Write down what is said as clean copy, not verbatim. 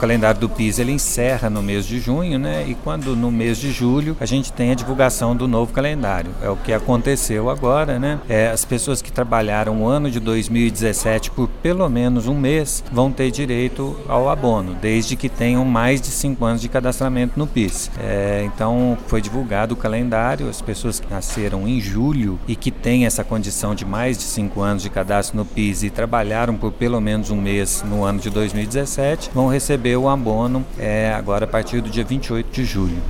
calendário do PIS ele encerra no mês de junho, né? E quando no mês de julho a gente tem a divulgação do novo calendário. É o que aconteceu agora, né? As pessoas que trabalharam o ano de 2017 por pelo menos um mês vão ter direito ao abono, desde que tenham mais de 5 anos de cadastramento no PIS. Então foi divulgado o calendário, as pessoas que nasceram em julho e que têm essa condição de mais de 5 anos de cadastro no PIS e trabalharam por pelo menos um mês no ano de 2017 vão receber o abono agora a partir do dia 28 de julho.